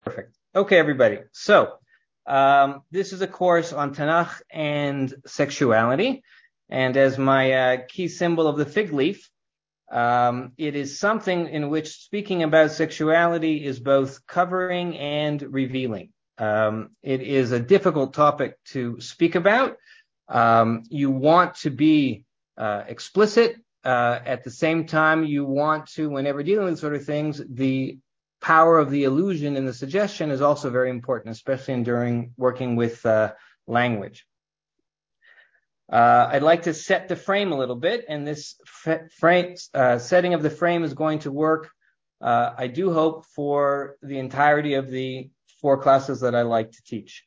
Perfect. Okay, everybody. So, this is a course on Tanakh and sexuality. And as my key symbol of the fig leaf, it is something in which speaking about sexuality is both covering and revealing. It is a difficult topic to speak about. You want to be explicit. At the same time, you want to, whenever dealing with sort of things, the power of the illusion and the suggestion is also very important, especially during working with language. I'd like to set the frame a little bit, and this setting of the frame is going to work, I do hope, for the entirety of the 4 classes that I like to teach.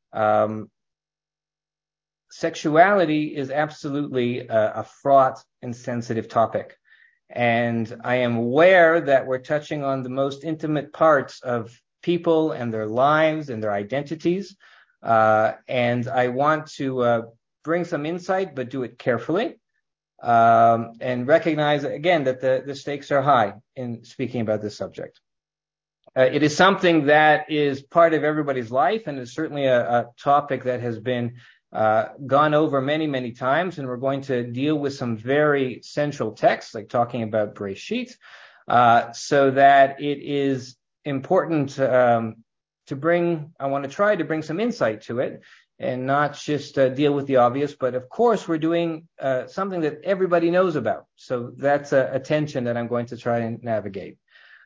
Sexuality is absolutely a fraught and sensitive topic. And I am aware that we're touching on the most intimate parts of people and their lives and their identities. And I want to bring some insight, but do it carefully. And recognize, again, that the stakes are high in speaking about this subject. It is something that is part of everybody's life, and is certainly a topic that has been gone over many, many times, and we're going to deal with some very central texts, like talking about Bereshit, so that it is important to bring, I want to try to bring some insight to it, and not just deal with the obvious, but of course we're doing something that everybody knows about. So that's a tension that I'm going to try and navigate.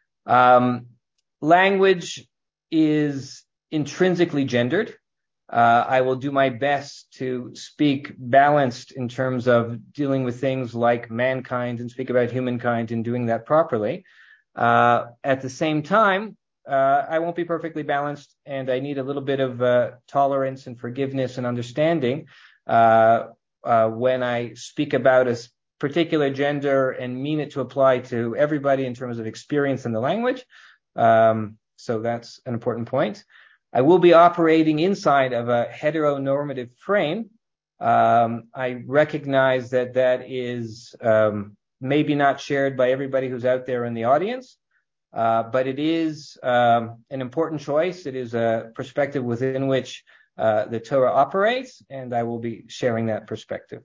Language is intrinsically gendered. I will do my best to speak balanced in terms of dealing with things like mankind and speak about humankind and doing that properly. At the same time, I won't be perfectly balanced, and I need a little bit of tolerance and forgiveness and understanding when I speak about a particular gender and mean it to apply to everybody in terms of experience in the language. So that's an important point. I will be operating inside of a heteronormative frame. I recognize that is maybe not shared by everybody who's out there in the audience, but it is an important choice. It is a perspective within which the Torah operates, and I will be sharing that perspective.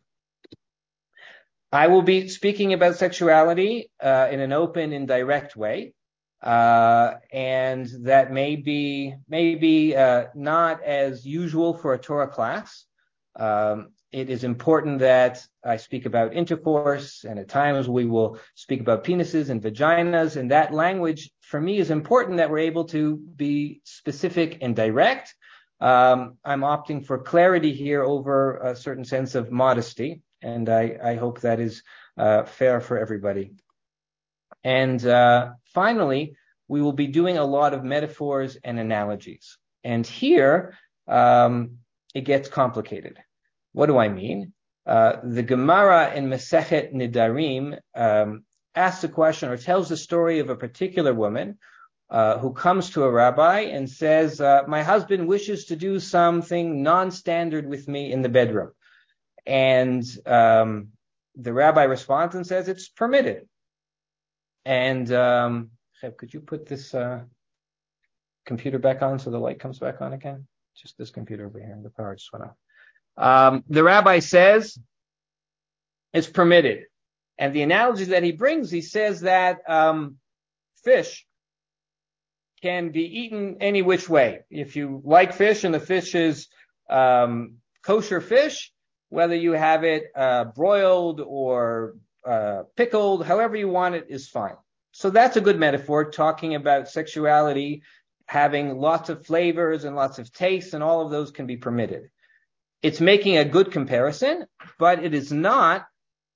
I will be speaking about sexuality in an open and direct way. And that may be not as usual for a Torah class. It is important that I speak about intercourse, and at times we will speak about penises and vaginas, and that language for me is important, that we're able to be specific and direct. I'm opting for clarity here over a certain sense of modesty, and I hope that is fair for everybody. And finally, we will be doing a lot of metaphors and analogies. And here, it gets complicated. What do I mean? The Gemara in Masechet Nidarim asks a question, or tells the story of a particular woman who comes to a rabbi and says, my husband wishes to do something non-standard with me in the bedroom. And the rabbi responds and says, it's permitted. And could you put this computer back on so the light comes back on again? Just this computer over here, the power just went off. The rabbi says it's permitted. And the analogy that he brings, he says that fish can be eaten any which way. If you like fish and the fish is kosher fish, whether you have it broiled or pickled, however you want it is fine. So that's a good metaphor, talking about sexuality having lots of flavors and lots of tastes, and all of those can be permitted. It's making a good comparison, but it is not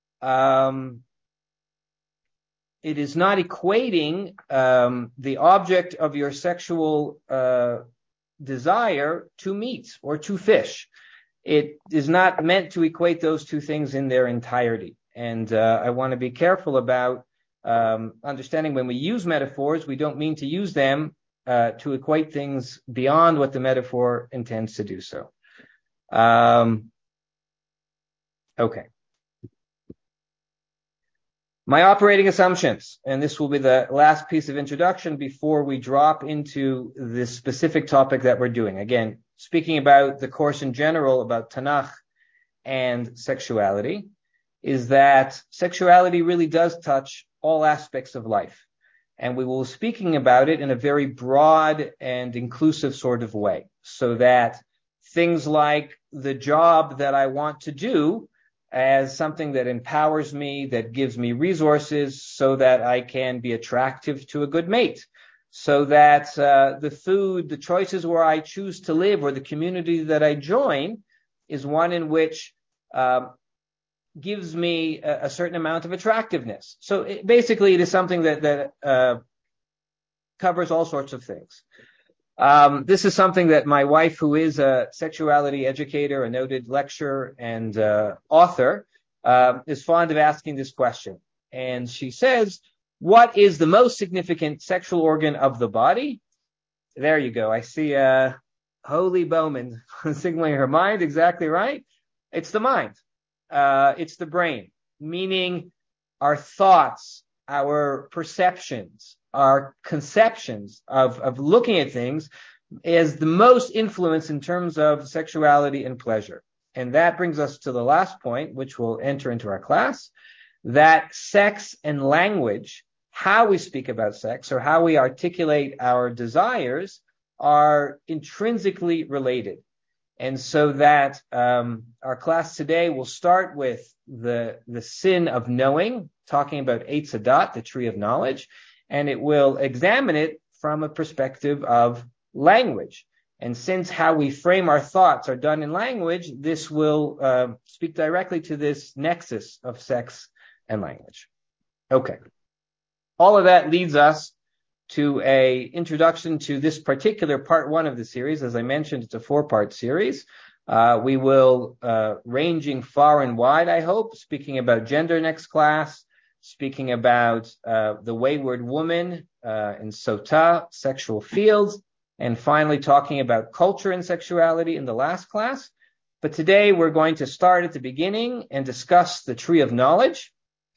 equating the object of your sexual desire to meat or to fish. It is not meant to equate those two things in their entirety. And I want to be careful about understanding when we use metaphors, we don't mean to use them to equate things beyond what the metaphor intends to do so. Okay. My operating assumptions, and this will be the last piece of introduction before we drop into this specific topic that we're doing. Again, speaking about the course in general, about Tanakh and sexuality, is that sexuality really does touch all aspects of life. And we will be speaking about it in a very broad and inclusive sort of way, so that things like the job that I want to do as something that empowers me, that gives me resources so that I can be attractive to a good mate, so that the food, the choices where I choose to live, or the community that I join is one in which gives me a certain amount of attractiveness. So basically it is something that covers all sorts of things. This is something that my wife, who is a sexuality educator, a noted lecturer and author, is fond of asking this question. And she says, what is the most significant sexual organ of the body? There you go. I see Holy Bowman signaling her mind. Exactly right. It's the mind. It's the brain, meaning our thoughts, our perceptions, our conceptions of looking at things is the most influence in terms of sexuality and pleasure. And that brings us to the last point, which will enter into our class, that sex and language, how we speak about sex or how we articulate our desires, are intrinsically related. And so that our class today will start with the sin of knowing, talking about Eitz Hadat, the tree of knowledge, and it will examine it from a perspective of language. And since how we frame our thoughts are done in language, this will speak directly to this nexus of sex and language. Okay. All of that leads us to a introduction to this particular part one of the series. As I mentioned, it's a 4-part series. We will, ranging far and wide, I hope, speaking about gender next class, speaking about the wayward woman in Sota, sexual fields, and finally talking about culture and sexuality in the last class. But today we're going to start at the beginning and discuss the tree of knowledge,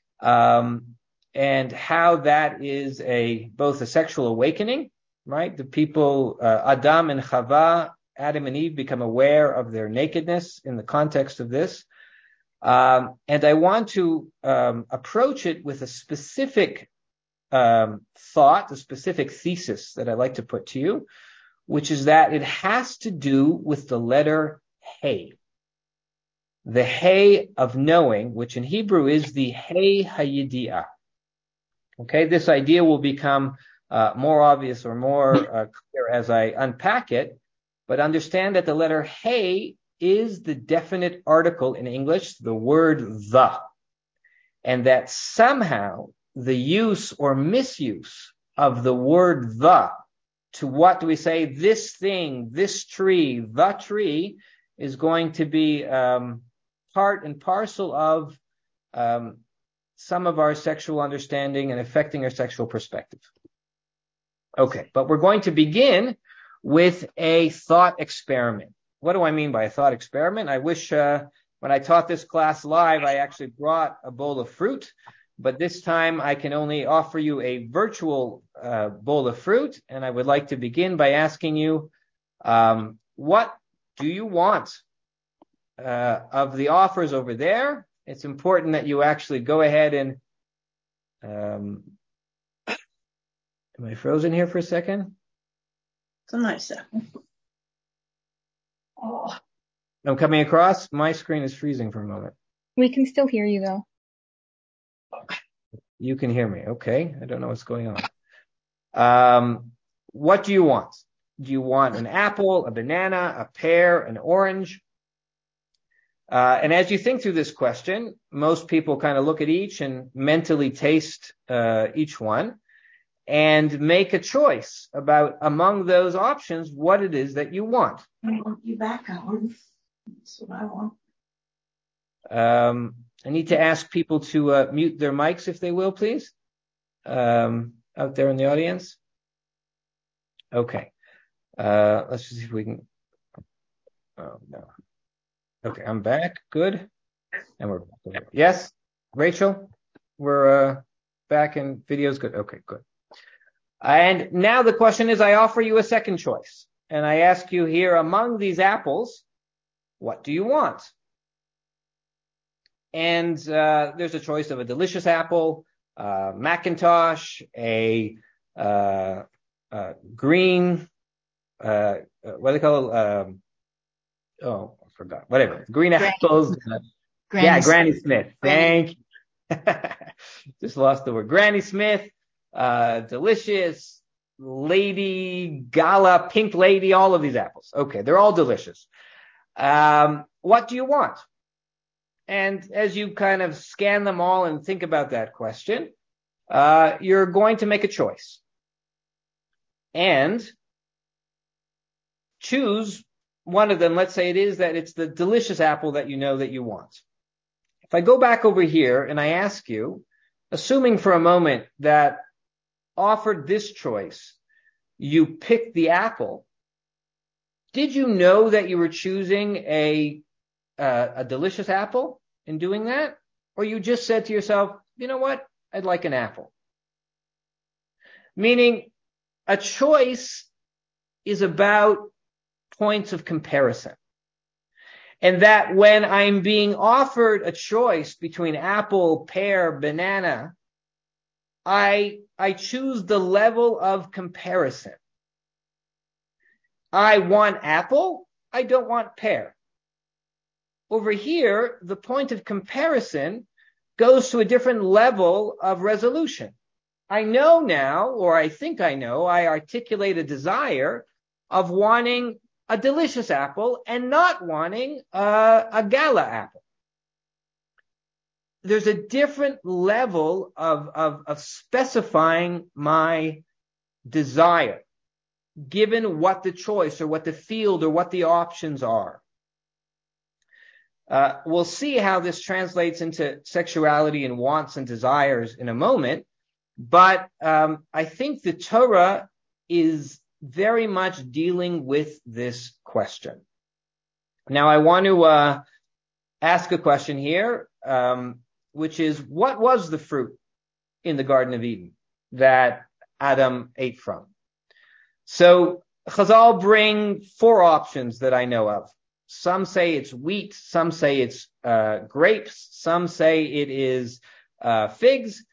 and how that is both a sexual awakening, right? The people, Adam and Chava, Adam and Eve, become aware of their nakedness in the context of this. And I want to approach it with a specific thought, a specific thesis that I'd like to put to you, which is that it has to do with the letter Hey. The Hey of knowing, which in Hebrew is the Hey Hayidi'ah. Okay, this idea will become more obvious or more clear as I unpack it, but understand that the letter Hey is the definite article in English, the word the, and that somehow the use or misuse of the word the to what do we say, this thing, this tree, the tree, is going to be part and parcel of some of our sexual understanding and affecting our sexual perspective. Okay, but we're going to begin with a thought experiment. What do I mean by a thought experiment? I wish when I taught this class live, I actually brought a bowl of fruit, but this time I can only offer you a virtual bowl of fruit, and I would like to begin by asking you, what do you want of the offers over there? It's important that you actually go ahead and, am I frozen here for a second? It's a nice second. Oh. I'm coming across. My screen is freezing for a moment. We can still hear you though. You can hear me. Okay. I don't know what's going on. What do you want? Do you want an apple, a banana, a pear, an orange? And as you think through this question, most people kind of look at each and mentally taste each one and make a choice about among those options what it is that you want. I want you back, Alan. That's what I want. I need to ask people to mute their mics if they will, please. Out there in the audience. Okay. Let's just see if we can. Oh, no. Okay, I'm back. Good. And we're back. Yes, Rachel? We're back in videos. Good. Okay, good. And now the question is, I offer you a second choice. And I ask you here, among these apples, what do you want? And there's a choice of a delicious apple, Macintosh, a green, what do they call it? I forgot. Whatever. Green apples. Granny Smith. Thank you. Just lost the word. Granny Smith, delicious, lady, gala, pink lady, all of these apples. Okay, they're all delicious. What do you want? And as you kind of scan them all and think about that question, you're going to make a choice and choose one of them. Let's say it's the delicious apple that you know that you want. If I go back over here and I ask you, assuming for a moment that offered this choice, you picked the apple, did you know that you were choosing a delicious apple in doing that? Or you just said to yourself, you know what? I'd like an apple. Meaning a choice is about points of comparison. And that when I'm being offered a choice between apple, pear, banana, I choose the level of comparison. I want apple. I don't want pear. Over here, the point of comparison goes to a different level of resolution. I know now, or I think I know, I articulate a desire of wanting a delicious apple and not wanting a gala apple. There's a different level of specifying my desire, given what the choice or what the field or what the options are. We'll see how this translates into sexuality and wants and desires in a moment. But I think the Torah is very much dealing with this question. Now, I want to ask a question here, which is, what was the fruit in the Garden of Eden that Adam ate from? So Chazal bring 4 options that I know of. Some say it's wheat, some say it's grapes, some say it is figs,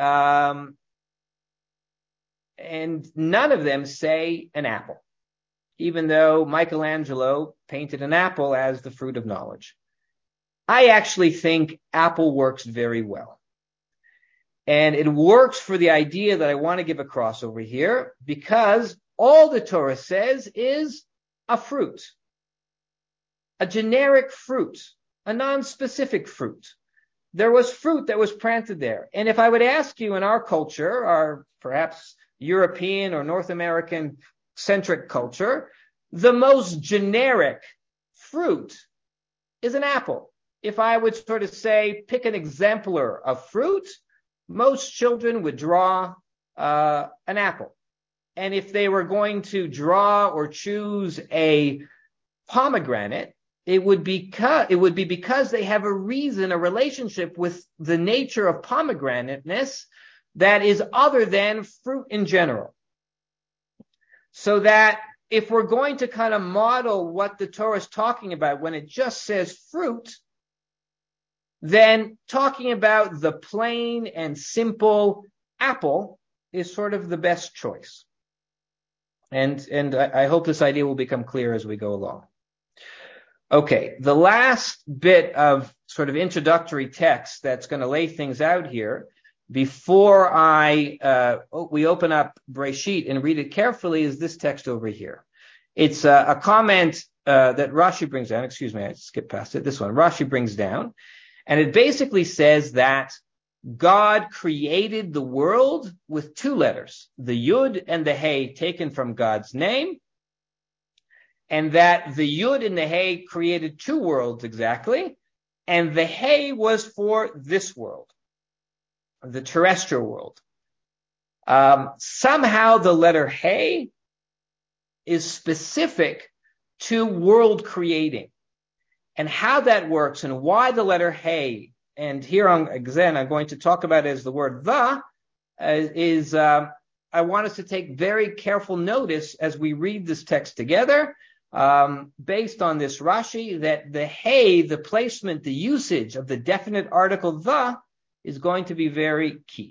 and none of them say an apple, even though Michelangelo painted an apple as the fruit of knowledge. I actually think apple works very well. And it works for the idea that I want to give across over here, because all the Torah says is a fruit, a generic fruit, a non-specific fruit. There was fruit that was planted there. And if I would ask you in our culture, our perhaps European or North American centric culture, the most generic fruit is an apple. If I would sort of say, pick an exemplar of fruit, most children would draw an apple. And if they were going to draw or choose a pomegranate, it would be because they have a reason, a relationship with the nature of pomegranateness that is other than fruit in general. So that if we're going to kind of model what the Torah is talking about when it just says fruit, then talking about the plain and simple apple is sort of the best choice. And I hope this idea will become clear as we go along. Okay, the last bit of sort of introductory text that's going to lay things out here before we open up Breshit and read it carefully is this text over here. It's a comment that Rashi brings down. Excuse me, I skipped past it. This one, Rashi brings down. And it basically says that God created the world with 2 letters, the Yud and the Hey taken from God's name, and that the Yud and the Hey created 2 worlds exactly, and the Hey was for this world, the terrestrial world. Somehow the letter Hey is specific to world creating. And how that works and why the letter Hey and here I'm going to talk about it as the word the, I want us to take very careful notice as we read this text together, based on this Rashi, that the hey, the placement, the usage of the definite article the is going to be very key.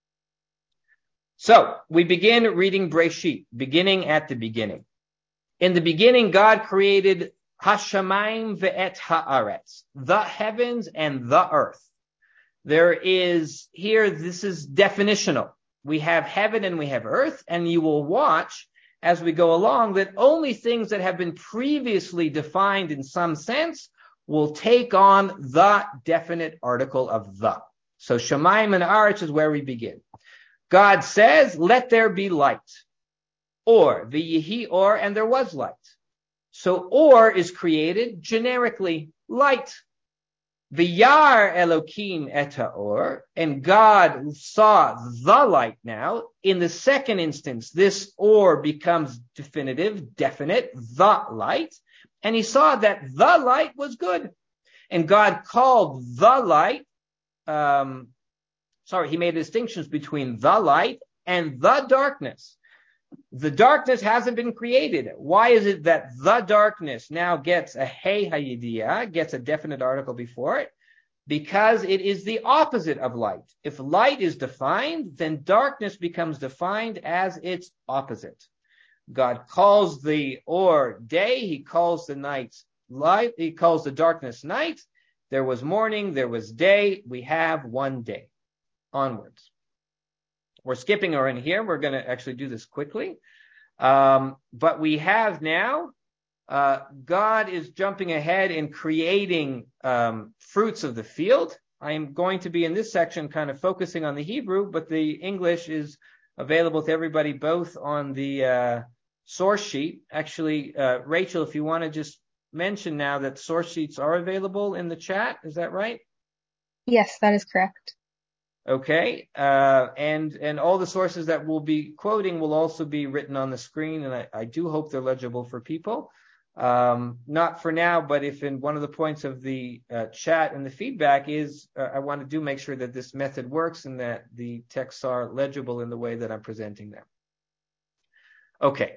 So we begin reading Breshit, beginning at the beginning. In the beginning, God created Hashamayim ve'et haaretz, the heavens and the earth. There is here, this is definitional. We have heaven and we have earth, and you will watch as we go along that only things that have been previously defined in some sense will take on the definite article of the. So Shamayim and Aretz is where we begin. God says, let there be light. Or, v'yihi or, and there was light. So or is created generically, light. V'yar Elokim et ha'or, and God saw the light now. In the second instance, this or becomes definitive, definite, the light. And he saw that the light was good. And God called the light, he made distinctions between the light and the darkness. The darkness hasn't been created. Why is it that the darkness now gets a hey hayidiyah, gets a definite article before it? Because it is the opposite of light. If light is defined, then darkness becomes defined as its opposite. God calls the or day, he calls the night light, he calls the darkness night. There was morning, there was day, we have one day. Onwards. We're skipping around here. We're going to actually do this quickly. But we have now, God is jumping ahead and creating fruits of the field. I am going to be in this section kind of focusing on the Hebrew, but the English is available to everybody both on the source sheet. Actually, Rachel, if you want to just mention now that source sheets are available in the chat. Is that right? Yes, that is correct. Okay, and all the sources that we'll be quoting will also be written on the screen, and I do hope they're legible for people. Not for now, but if in one of the points of the chat and the feedback is, I want to make sure that this method works and that the texts are legible in the way that I'm presenting them. Okay,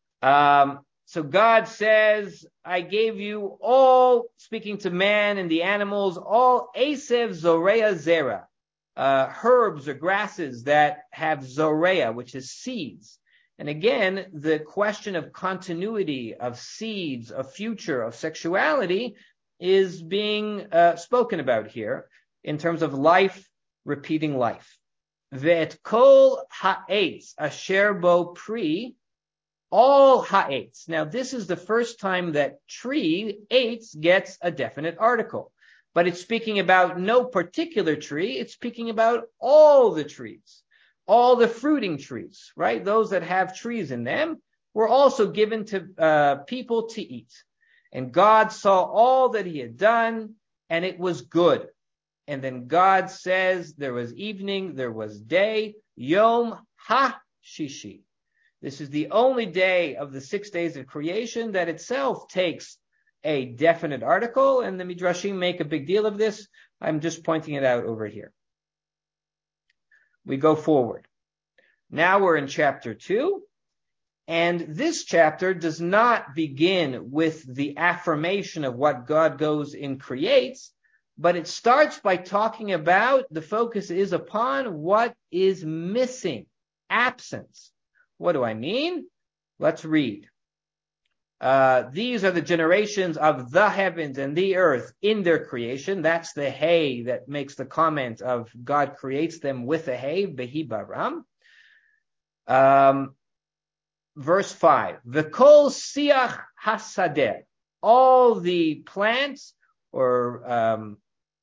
so God says, I gave you all, speaking to man and the animals, all Esev Zorea Zera. Herbs or grasses that have zorea, which is seeds. And again, the question of continuity, of seeds, of future, of sexuality is being spoken about here in terms of life, repeating life. Ve'et kol ha'etz asher bo pri, all ha'etz. Now, this is the first time that tree, eitz, gets a definite article. But it's speaking about no particular tree. It's speaking about all the trees, all the fruiting trees, right? Those that have trees in them were also given to people to eat. And God saw all that he had done, and it was good. And then God says there was evening, there was day, Yom HaShishi. This is the only day of the 6 days of creation that itself takes a definite article, and the Midrashim make a big deal of this. I'm just pointing it out over here. We go forward. Now we're in chapter 2, and this chapter does not begin with the affirmation of what God goes and creates, but it starts by talking about, the focus is upon what is missing, absence. What do I mean? Let's read. These are the generations of the heavens and the earth in their creation. That's the hay that makes the comment of God creates them with a hay, behi baram. Verse 5, V'kol siach hasadeh, all the plants or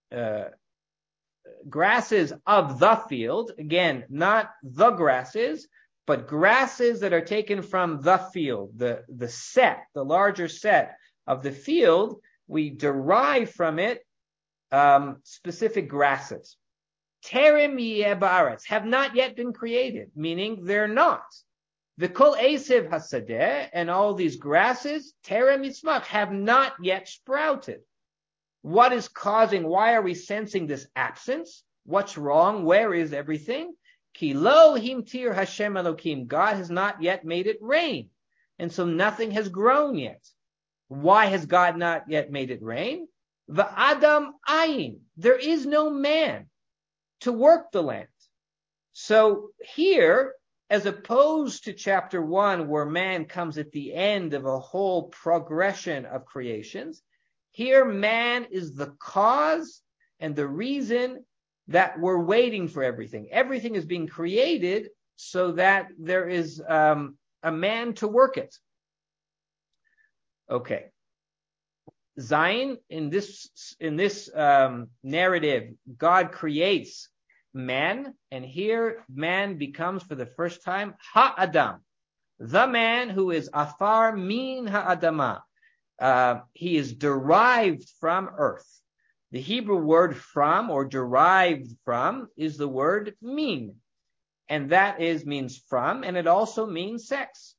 grasses of the field, again, not the grasses, but grasses that are taken from the field, the larger set of the field, we derive from it specific grasses. Terem yeh ba'aretz, have not yet been created, meaning they're not. V'kol esev hasadeh, and all these grasses, terem yitzmach, have not yet sprouted. What is causing, why are we sensing this absence? What's wrong? Where is everything? Ki lo himtir Hashem Elokim. God has not yet made it rain. And so nothing has grown yet. Why has God not yet made it rain? V'adam ayin. There is no man to work the land. So here, as opposed to chapter 1, where man comes at the end of a whole progression of creations, here man is the cause and the reason that we're waiting for everything. Everything is being created so that there is a man to work it. Okay. Zion, in this narrative, God creates man, and here man becomes for the first time Ha-Adam, the man who is afar min ha-Adama. He is derived from earth. The Hebrew word from or derived from is the word min, and that means from, and it also means sex.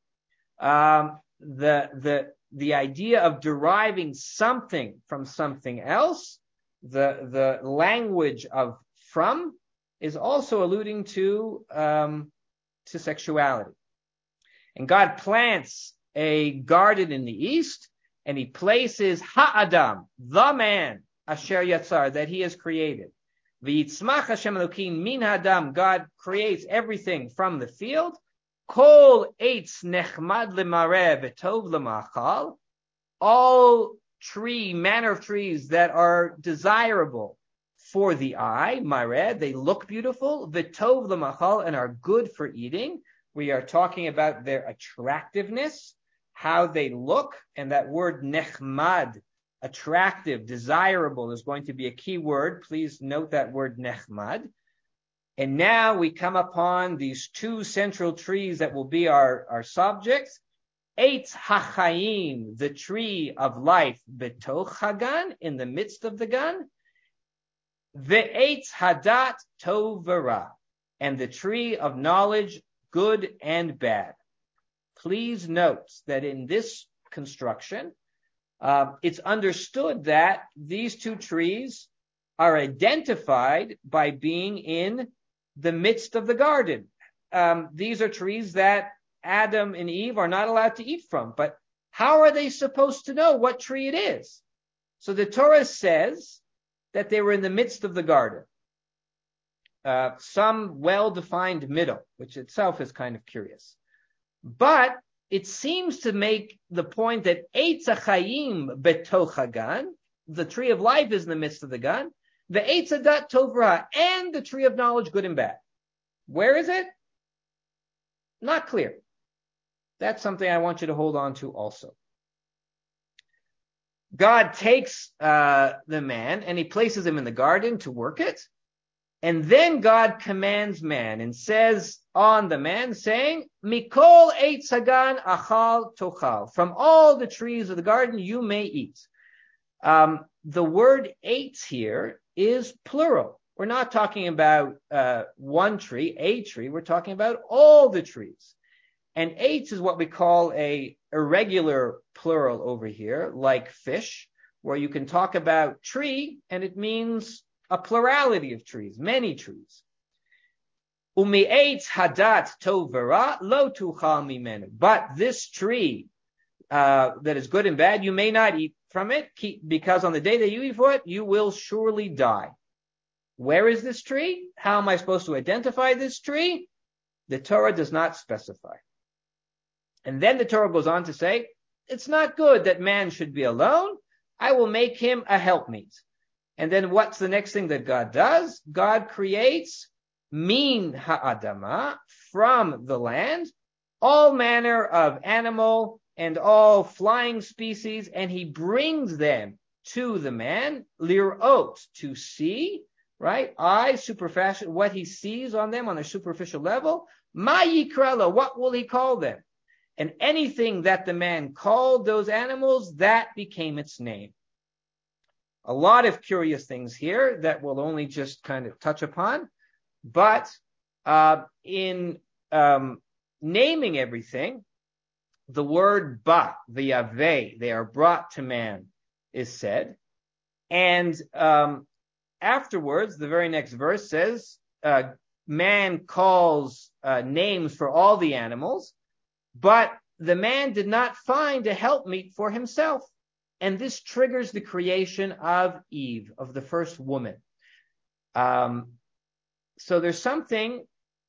The idea of deriving something from something else, the language of from, is also alluding to sexuality. And God plants a garden in the east, and he places Ha-Adam, the man, Asher Yatzar, that he has created. V'yitzmach Hashem Elokim min Adam, God creates everything from the field. Kol eitz nechmad lemareh v'tov lemachal, all manner of trees that are desirable for the eye, mareh, they look beautiful, v'tov lemachal, and are good for eating. We are talking about their attractiveness, how they look, and that word nechmad, attractive, desirable, is going to be a key word. Please note that word nechmad. And now we come upon these two central trees that will be our subjects. Eitz hachayim, the tree of life, betoch hagan, in the midst of the gan. Ve'etz hadat tov v'ra, and the tree of knowledge, good and bad. Please note that in this construction, it's understood that these two trees are identified by being in the midst of the garden. These are trees that Adam and Eve are not allowed to eat from. But how are they supposed to know what tree it is? So the Torah says that they were in the midst of the garden. Some well-defined middle, which itself is kind of curious. But it seems to make the point that Eitz HaChaim betoch hagan, the tree of life, is in the midst of the gan. The Eitz Hadat Tov Ra, and the tree of knowledge, good and bad. Where is it? Not clear. That's something I want you to hold on to also. God takes the man and he places him in the garden to work it. And then God commands man and says on the man, saying, Mikol eitz hagan achal tochal. From all the trees of the garden you may eat. The word eitz here is plural. We're not talking about one tree, a tree. We're talking about all the trees. And eitz is what we call a irregular plural over here, like fish, where you can talk about tree and it means a plurality of trees, many trees. Umi eitz hadat tov v'ra lo tuchal mimenu. But this tree that is good and bad, you may not eat from it, because on the day that you eat for it, you will surely die. Where is this tree? How am I supposed to identify this tree? The Torah does not specify. And then the Torah goes on to say, it's not good that man should be alone. I will make him a helpmeet. And then what's the next thing that God does? God creates min ha'adama, from the land, all manner of animal and all flying species, and he brings them to the man, lirot, to see, right? Superficial, what he sees on them on a superficial level. Ma yikralo, what will he call them? And anything that the man called those animals, that became its name. A lot of curious things here that we'll only just kind of touch upon. But in naming everything, the word ba, the yaveh, they are brought to man, is said. And afterwards, the very next verse says, man calls names for all the animals, but the man did not find a helpmeet for himself. And this triggers the creation of Eve, of the first woman. So there's something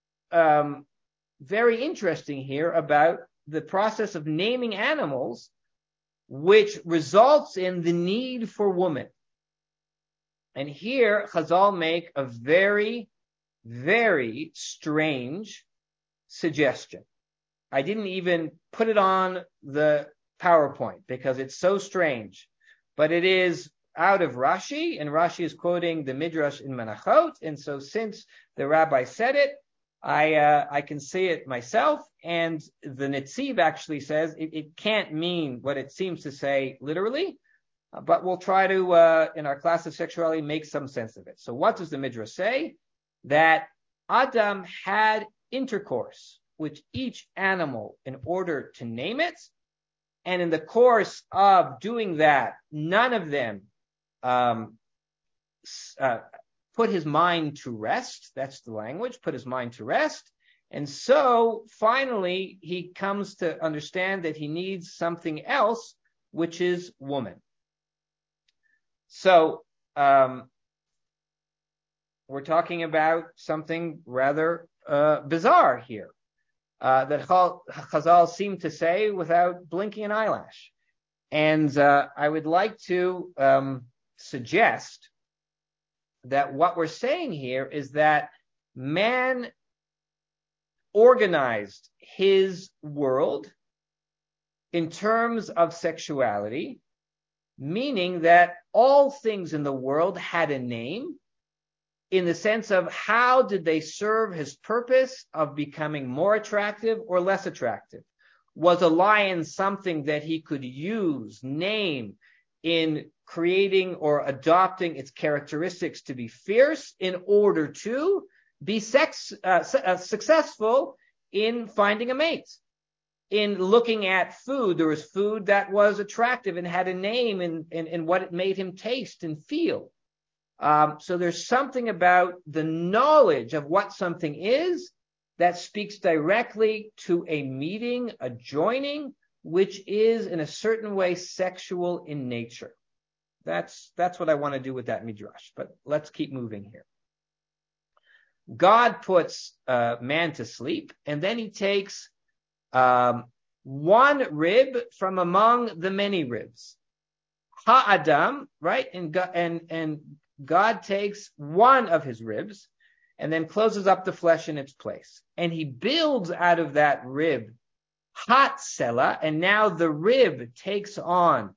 very interesting here about the process of naming animals, which results in the need for woman. And here, Chazal make a very, very strange suggestion. I didn't even put it on the PowerPoint because it's so strange, but it is out of Rashi, and Rashi is quoting the Midrash in Menachot, and so since the rabbi said it, I can see it myself, and the Netziv actually says it can't mean what it seems to say literally, but we'll try to, in our class of sexuality, make some sense of it. So what does the Midrash say? That Adam had intercourse with each animal in order to name it, and in the course of doing that, none of them put his mind to rest. That's the language, put his mind to rest. And so finally, he comes to understand that he needs something else, which is woman. So we're talking about something rather bizarre here, that Chazal seem to say without blinking an eyelash. And I would like to suggest that what we're saying here is that man organized his world in terms of sexuality, meaning that all things in the world had a name in the sense of how did they serve his purpose of becoming more attractive or less attractive. Was a lion something that he could use, name, in creating or adopting its characteristics to be fierce in order to be successful in finding a mate? In looking at food, there was food that was attractive and had a name in what it made him taste and feel. So there's something about the knowledge of what something is that speaks directly to a meeting, a joining, which is in a certain way sexual in nature. That's what I want to do with that midrash. But let's keep moving here. God puts man to sleep, and then he takes one rib from among the many ribs. Ha'adam, right? And God takes one of his ribs and then closes up the flesh in its place. And he builds out of that rib Hatsela, and now the rib takes on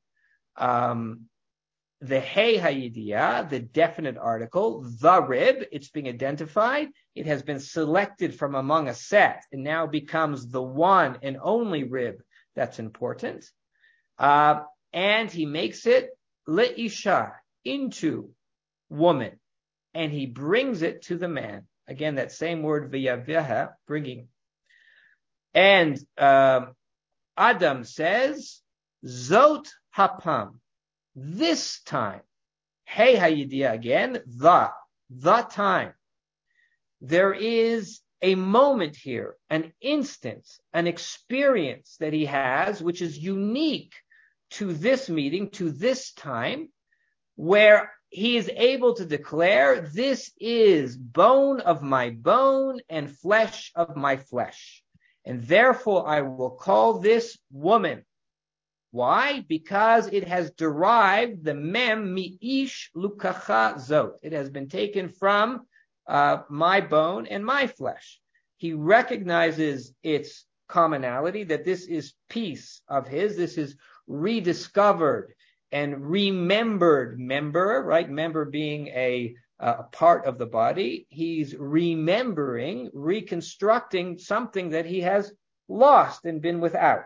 the Hey Hayidiyah, the definite article, the rib. It's being identified. It has been selected from among a set and now becomes the one and only rib that's important. And he makes it le'isha, into woman, and he brings it to the man. Again, that same word, v'yaveha, bringing. And Adam says, Zot hapam, this time. Hey Hayidiyah again, the time. There is a moment here, an instant, an experience that he has, which is unique to this meeting, to this time, where he is able to declare, this is bone of my bone and flesh of my flesh. And therefore I will call this woman. Why? Because it has derived the mem mi'ish lukacha zot. It has been taken from my bone and my flesh. He recognizes its commonality, that this is piece of his, this is rediscovered and remembered member, right? Member being a part of the body. He's remembering, reconstructing something that he has lost and been without.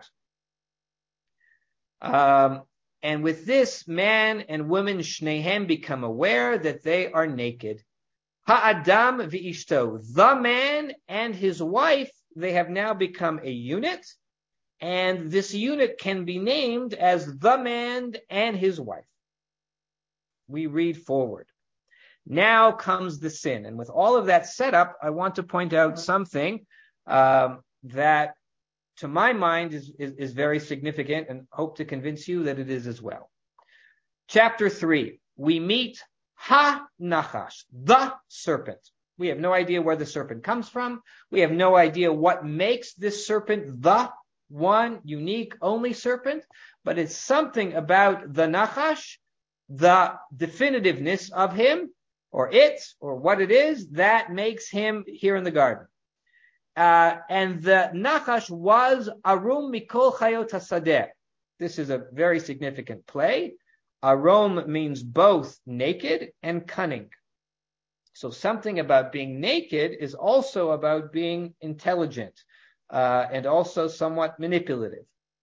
And with this, man and woman, shnehem, become aware that they are naked. Ha'adam v'ishto, the man and his wife, they have now become a unit. And this unit can be named as the man and his wife. We read forward. Now comes the sin. And with all of that set up, I want to point out something that, to my mind, is very significant, and hope to convince you that it is as well. Chapter 3, we meet Ha-Nachash, the serpent. We have no idea where the serpent comes from. We have no idea what makes this serpent the one, unique, only serpent, but it's something about the Nachash, the definitiveness of him, or it, or what it is, that makes him here in the garden. And the Nachash was Arum Mikol Chayot HaSadeh. This is a very significant play. Arum means both naked and cunning. So something about being naked is also about being intelligent, and also somewhat manipulative.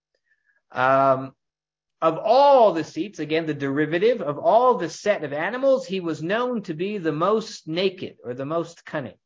Of all the seats, again, the derivative of all the set of animals, he was known to be the most naked or the most cunning.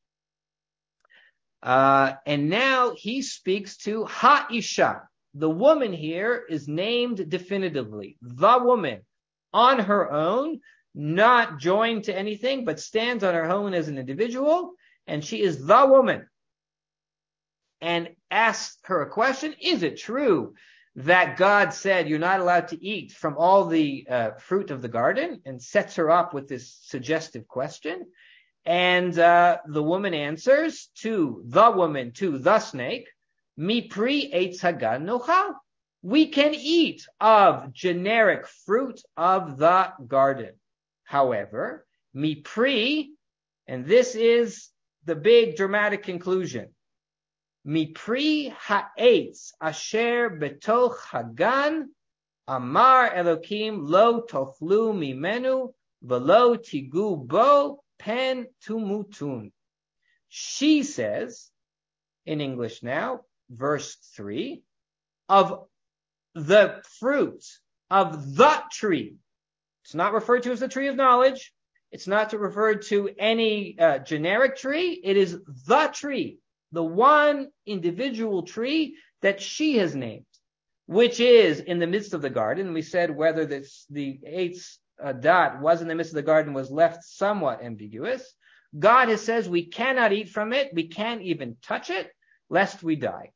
And now he speaks to Ha-Isha. The woman here is named definitively, the woman, on her own, not joined to anything, but stands on her own as an individual, and she is the woman. And asks her a question, is it true that God said you're not allowed to eat from all the fruit of the garden, and sets her up with this suggestive question? And the woman answers to the snake, Mi pri eitz hagan nochal. We can eat of generic fruit of the garden. However, Mi pri, and this is the big dramatic conclusion, Mi pri ha'etz asher betoch hagan, amar Elokim lo tochlu mimenu, velo tigu bo pen tumutun. She says, in English now, verse 3, of the fruit of the tree. It's not referred to as the tree of knowledge. It's not referred to any generic tree. It is the tree, the one individual tree that she has named, which is in the midst of the garden. We said whether the Eitz Dot was in the midst of the garden was left somewhat ambiguous. God has says we cannot eat from it. We can't even touch it, lest we die.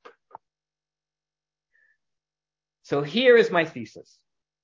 So here is my thesis.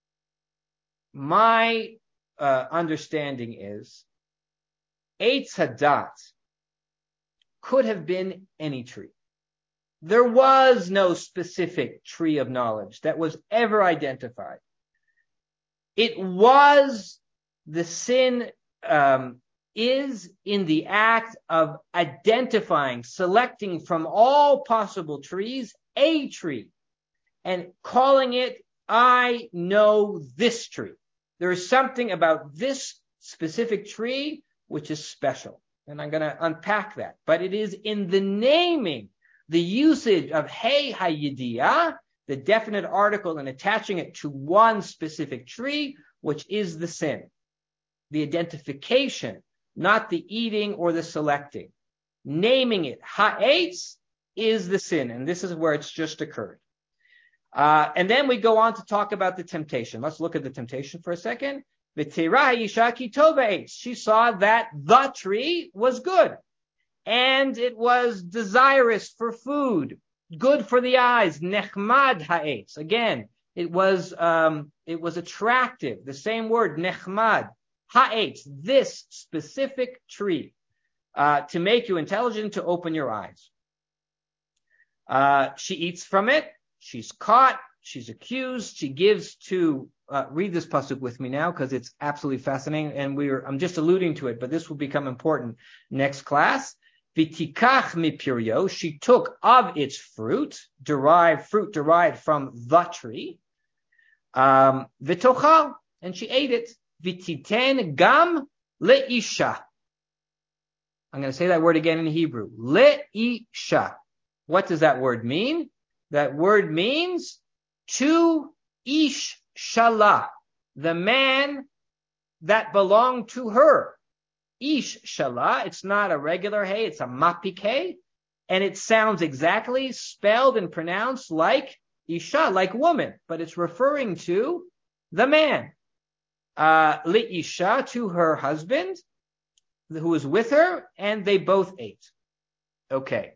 My understanding is Eitz Hadat could have been any tree. There was no specific tree of knowledge that was ever identified. It was, the sin is in the act of identifying, selecting from all possible trees, a tree, and calling it, I know this tree. There is something about this specific tree which is special. And I'm going to unpack that. But it is in the naming, the usage of Hey Hayidiyah, the definite article, and attaching it to one specific tree, which is the sin. The identification, not the eating or the selecting. Naming it, Ha'etz, is the sin. And this is where it's just occurred. And then we go on to talk about the temptation. Let's look at the temptation for a second. She saw that the tree was good, and it was desirous for food, good for the eyes. Nechmad ha'etz. Again, it was attractive. The same word, nechmad ha'etz. This specific tree, to make you intelligent, to open your eyes. She eats from it. She's caught. She's accused. She gives to. Read this pasuk with me now, because it's absolutely fascinating, and I'm just alluding to it, but this will become important next class. V'tikach mipirio, she took of its fruit derived from the tree. V'tochal, and she ate it. V'titen gam leisha. I'm going to say that word again in Hebrew. Leisha. What does that word mean? That word means to ish Shalah, the man that belonged to her. Ish Shalah, it's not a regular hey, it's a mapik hey, and it sounds exactly spelled and pronounced like Isha, like woman, but it's referring to the man. Li'isha, to her husband, who was with her, and they both ate. Okay.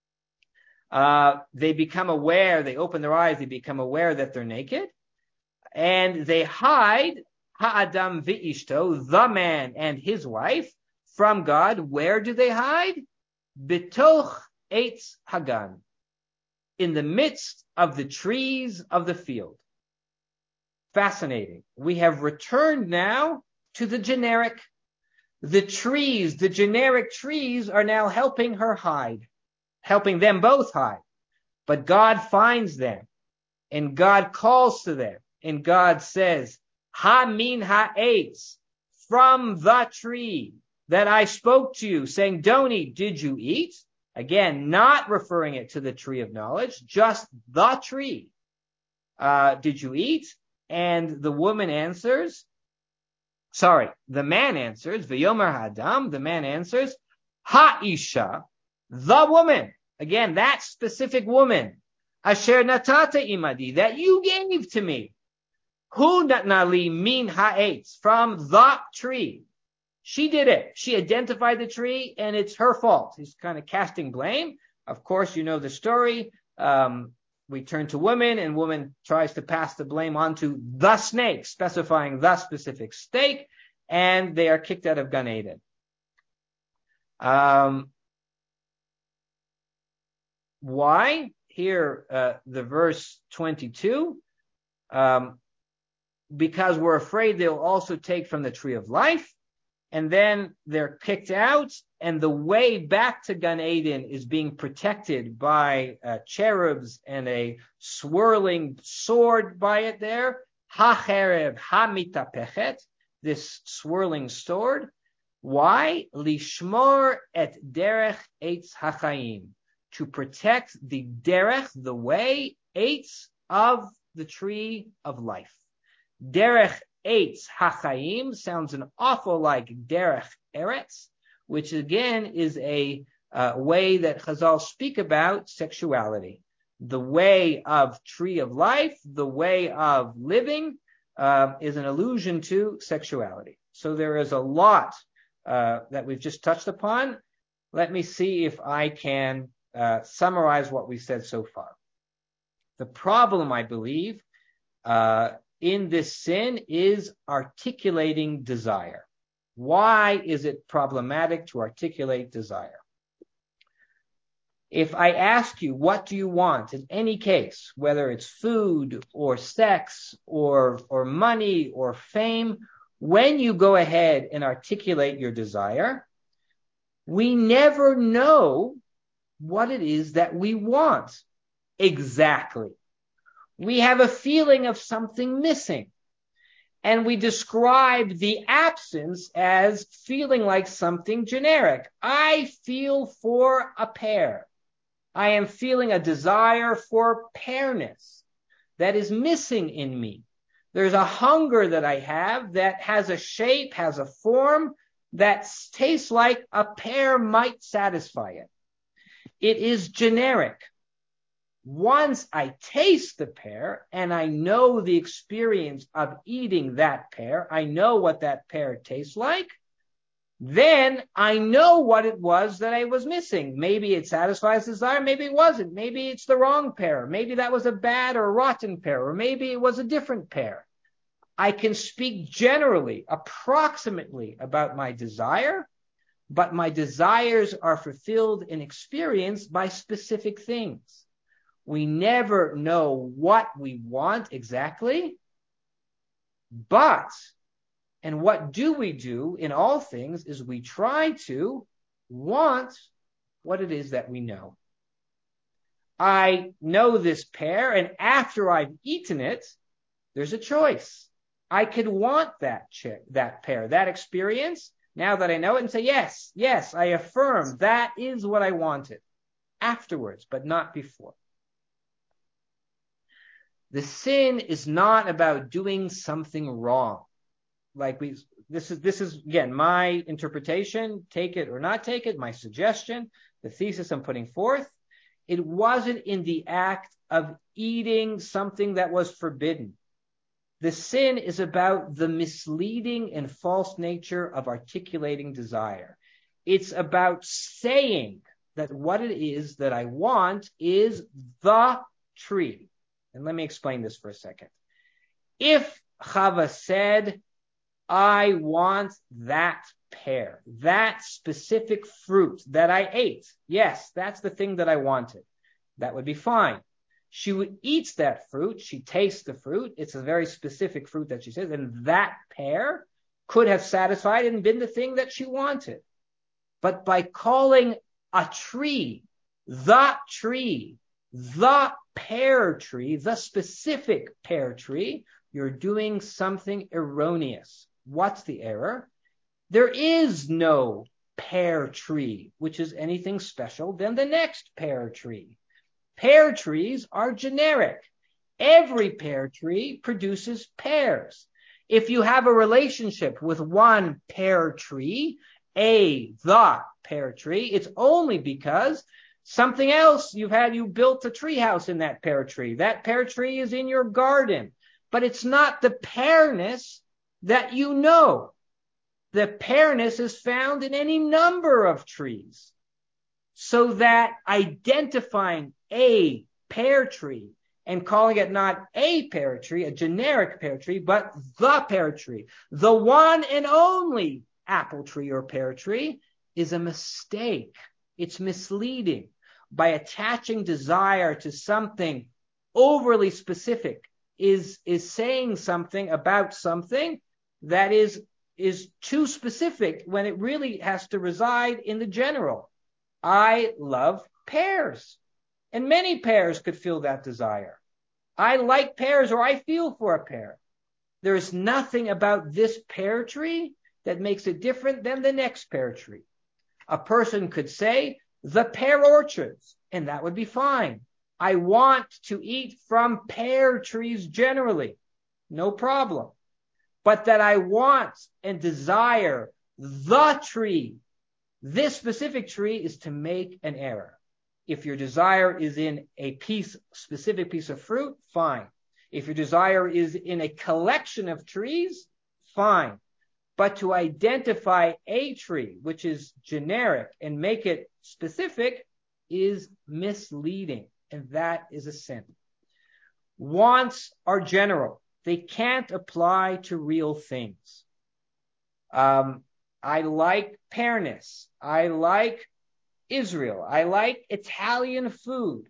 They become aware, they open their eyes, they become aware that they're naked, and they hide ha'adam v'ishto, the man and his wife, from God. Where do they hide? Bitoch eitz hagan, in the midst of the trees of the field. Fascinating. We have returned now to the generic. The trees, the generic trees, are now helping her hide, helping them both hide. But God finds them, and God calls to them, and God says, Ha min ha'etz, from the tree that I spoke to you, saying, don't eat, did you eat? Again, not referring it to the tree of knowledge, just the tree. Did you eat? And the man answers, V'yomer ha'adam, the man answers, Ha'isha, the woman. Again, that specific woman. Asher natata imadi, that you gave to me. Hu natnali min ha'etz, from the tree. She did it. She identified the tree, and it's her fault. He's kind of casting blame. Of course, you know the story. We turn to woman, and woman tries to pass the blame onto the snake, specifying the specific snake, and they are kicked out of Gan Eden. Why? Here, the verse 22, because we're afraid they'll also take from the tree of life, and then they're kicked out, and the way back to Gan Eden is being protected by cherubs and a swirling sword by it there. Ha-cherev ha-mitapechet, this swirling sword. Why? Lishmor et derech eitz hachayim, to protect the derech, the way, eitz, of the tree of life. Derech eitz hachayim sounds an awful like derech eretz, which again is a way that Chazal speak about sexuality. The way of tree of life, the way of living, is an allusion to sexuality. So there is a lot that we've just touched upon. Let me see if I can summarize what we said so far. The problem, I believe, in this sin is articulating desire. Why is it problematic to articulate desire? If I ask you, what do you want in any case, whether it's food or sex or money or fame, when you go ahead and articulate your desire, we never know what it is that we want exactly. We have a feeling of something missing, and we describe the absence as feeling like something generic. I feel for a pear. I am feeling a desire for pearness that is missing in me. There's a hunger that I have that has a shape, has a form that tastes like a pear might satisfy it. It is generic. Once I taste the pear and I know the experience of eating that pear, I know what that pear tastes like, then I know what it was that I was missing. Maybe it satisfies desire, maybe it wasn't. Maybe it's the wrong pear. Maybe that was a bad or rotten pear, or maybe it was a different pear. I can speak generally, approximately about my desire, but my desires are fulfilled and experienced by specific things. We never know what we want exactly, and what do we do in all things is we try to want what it is that we know. I know this pear, and after I've eaten it, there's a choice. I could want that pear, that experience, now that I know it, and say, yes, I affirm that is what I wanted afterwards, but not before. The sin is not about doing something wrong. This is again my interpretation. Take it or not take it. My suggestion, the thesis I'm putting forth. It wasn't in the act of eating something that was forbidden. The sin is about the misleading and false nature of articulating desire. It's about saying that what it is that I want is the tree. And let me explain this for a second. If Chava said, I want that pear, that specific fruit that I ate, yes, that's the thing that I wanted, that would be fine. She would eat that fruit, she tastes the fruit, it's a very specific fruit that she says, and that pear could have satisfied and been the thing that she wanted. But by calling a tree, the pear tree, the specific pear tree, you're doing something erroneous. What's the error? There is no pear tree, which is anything special than the next pear tree. Pear trees are generic. Every pear tree produces pears. If you have a relationship with one pear tree, the pear tree, it's only because something else you built a tree house in that pear tree. That pear tree is in your garden, but it's not the pearness that you know. The pearness is found in any number of trees. So that identifying a pear tree and calling it not a pear tree, a generic pear tree, but the pear tree, the one and only apple tree or pear tree, is a mistake. It's misleading. By attaching desire to something overly specific is saying something about something that is too specific when it really has to reside in the general. I love pears, and many pears could fill that desire. I like pears, or I feel for a pear. There is nothing about this pear tree that makes it different than the next pear tree. A person could say the pear orchards, and that would be fine. I want to eat from pear trees generally, no problem. But that I want and desire the tree, this specific tree, is to make an error. If your desire is in a specific piece of fruit, fine. If your desire is in a collection of trees, fine. But to identify a tree, which is generic, and make it specific is misleading. And that is a sin. Wants are general. They can't apply to real things. I like pearness. I like Israel. I like Italian food.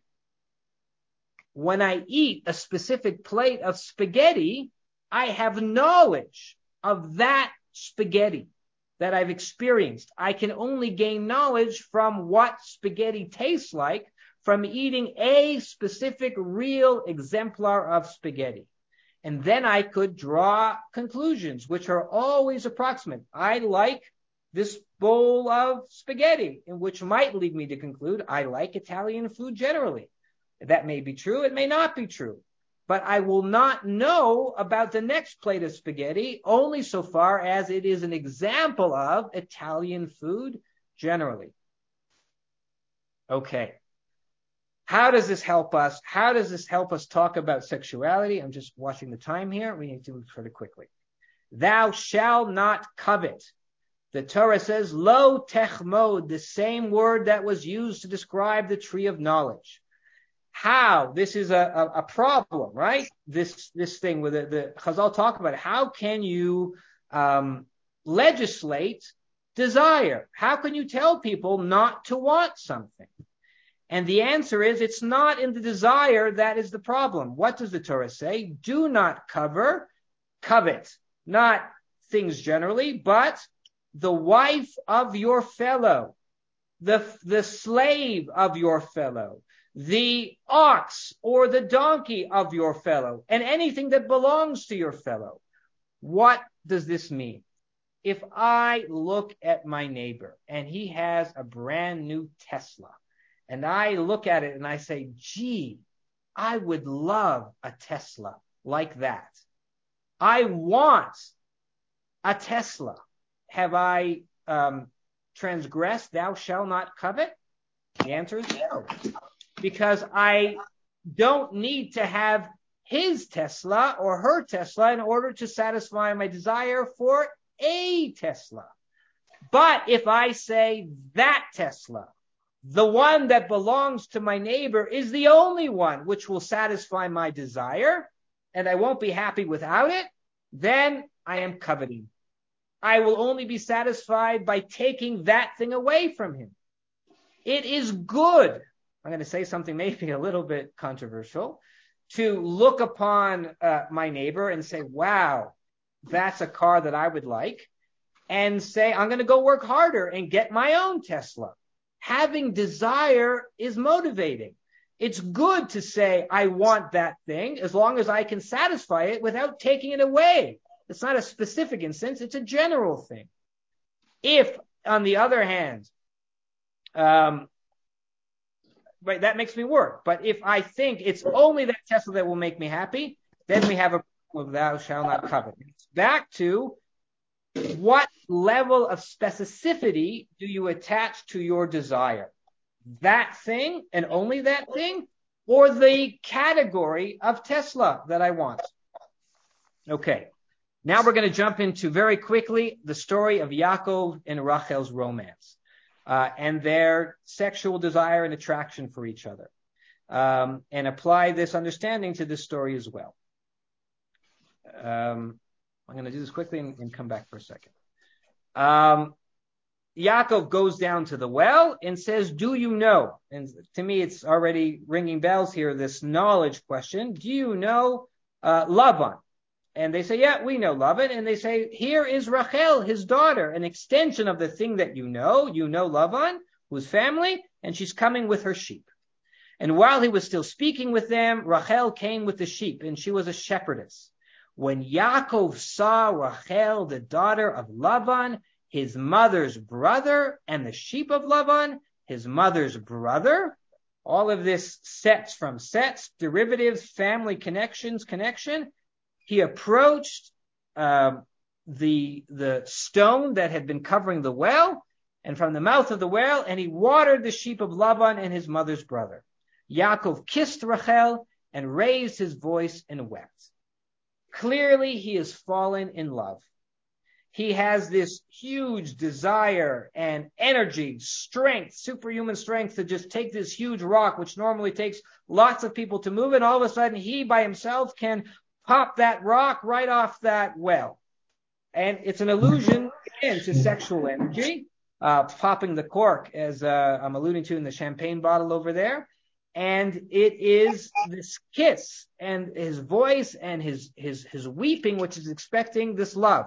When I eat a specific plate of spaghetti, I have knowledge of that spaghetti that I've experienced. I can only gain knowledge from what spaghetti tastes like from eating a specific real exemplar of spaghetti. And then I could draw conclusions, which are always approximate. I like this bowl of spaghetti, which might lead me to conclude I like Italian food generally. That may be true. It may not be true. But I will not know about the next plate of spaghetti only so far as it is an example of Italian food generally. Okay. How does this help us? How does this help us talk about sexuality? I'm just watching the time here. We need to move sort of quickly. Thou shalt not covet. The Torah says, lo techmod, the same word that was used to describe the tree of knowledge. How? This is a problem, right? This thing with the Chazal talk about it. How can you legislate desire? How can you tell people not to want something? And the answer is, it's not in the desire that is the problem. What does the Torah say? Do not covet, not things generally, but the wife of your fellow, the slave of your fellow, the ox or the donkey of your fellow, and anything that belongs to your fellow. What does this mean? If I look at my neighbor and he has a brand new Tesla, and I look at it and I say, gee, I would love a Tesla like that. I want a Tesla. Have I transgressed, thou shalt not covet? The answer is no. Because I don't need to have his Tesla or her Tesla in order to satisfy my desire for a Tesla. But if I say that Tesla, the one that belongs to my neighbor, is the only one which will satisfy my desire, and I won't be happy without it, then I am coveting. I will only be satisfied by taking that thing away from him. It is good, I'm going to say something maybe a little bit controversial, to look upon my neighbor and say, wow, that's a car that I would like, and say, I'm going to go work harder and get my own Tesla. Having desire is motivating. It's good to say, I want that thing, as long as I can satisfy it without taking it away. It's not a specific instance, it's a general thing. If, on the other hand, right, that makes me work. But if I think it's only that Tesla that will make me happy, then we have a problem of thou shalt not covet. It's back to what level of specificity do you attach to your desire? That thing and only that thing, or the category of Tesla that I want? Okay. Now we're going to jump into very quickly the story of Yaakov and Rachel's romance. And their sexual desire and attraction for each other, and apply this understanding to this story as well. I'm going to do this quickly and come back for a second. Yaakov goes down to the well and says, do you know? And to me, it's already ringing bells here, this knowledge question. Do you know Lavan? And they say, yeah, we know Lavan. And they say, here is Rachel, his daughter, an extension of the thing that you know. You know Lavan, whose family, and she's coming with her sheep. And while he was still speaking with them, Rachel came with the sheep, and she was a shepherdess. When Yaakov saw Rachel, the daughter of Lavan, his mother's brother, and the sheep of Lavan, his mother's brother, all of this sets, derivatives, family connection, he approached the stone that had been covering the well, and from the mouth of the well, and he watered the sheep of Laban and his mother's brother. Yaakov kissed Rachel and raised his voice and wept. Clearly, he has fallen in love. He has this huge desire and energy, strength, superhuman strength to just take this huge rock, which normally takes lots of people to move it. All of a sudden, he by himself can pop that rock right off that well. And it's an allusion, again, to sexual energy, popping the cork, as I'm alluding to in the champagne bottle over there. And it is this kiss and his voice and his weeping, which is expecting this love.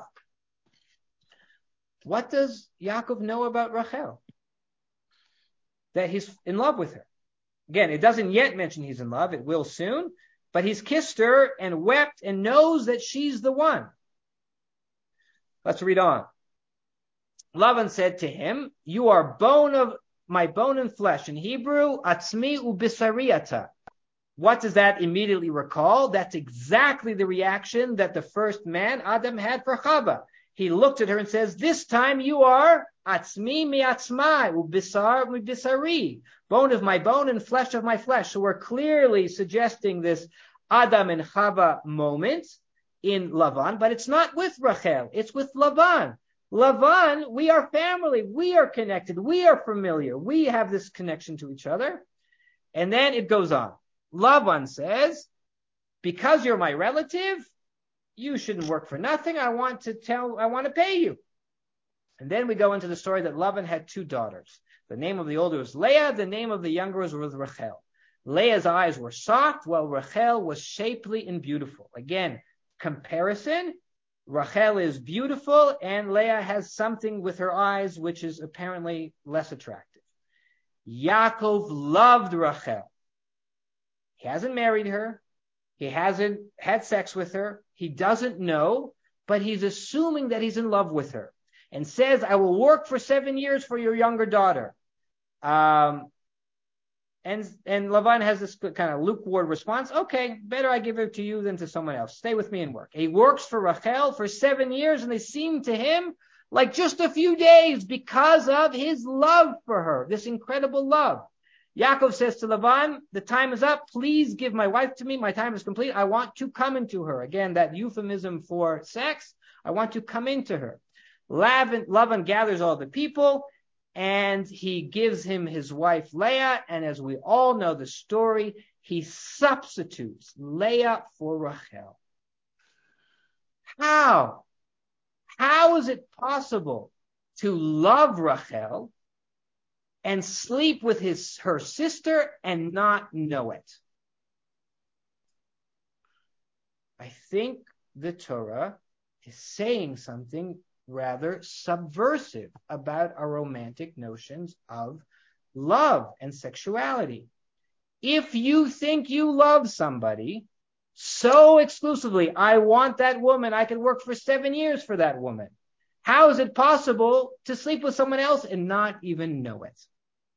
What does Yaakov know about Rachel? That he's in love with her. Again, it doesn't yet mention he's in love. It will soon. But he's kissed her and wept and knows that she's the one. Let's read on. Lavan said to him, you are bone of my bone and flesh. In Hebrew, atzmi ubisariata. What does that immediately recall? That's exactly the reaction that the first man, Adam, had for Chava. He looked at her and says, this time you are atzmi mi atzmai, ubisar mi bisari, bone of my bone and flesh of my flesh. So we're clearly suggesting this Adam and Chava moment in Lavan, but it's not with Rachel, it's with Lavan. Lavan, we are family, we are connected, we are familiar, we have this connection to each other. And then it goes on. Lavan says, because you're my relative, you shouldn't work for nothing. I want to pay you. And then we go into the story that Lavan had two daughters. The name of the older was Leah, the name of the younger was Rachel. Leah's eyes were soft, while Rachel was shapely and beautiful. Again, comparison. Rachel is beautiful, and Leah has something with her eyes which is apparently less attractive. Yaakov loved Rachel. He hasn't married her. He hasn't had sex with her. He doesn't know, but he's assuming that he's in love with her, and says, I will work for 7 years for your younger daughter. And Lavan has this kind of lukewarm response. Okay, better I give it to you than to someone else. Stay with me and work. He works for Rachel for 7 years, and they seem to him like just a few days because of his love for her, this incredible love. Yaakov says to Lavan, the time is up. Please give my wife to me. My time is complete. I want to come into her. Again, that euphemism for sex. I want to come into her. Lavan gathers all the people and he gives him his wife Leah. And as we all know the story, he substitutes Leah for Rachel. How? How is it possible to love Rachel and sleep with her sister and not know it? I think the Torah is saying something rather subversive about our romantic notions of love and sexuality. If you think you love somebody so exclusively, I want that woman, I could work for 7 years for that woman. How is it possible to sleep with someone else and not even know it?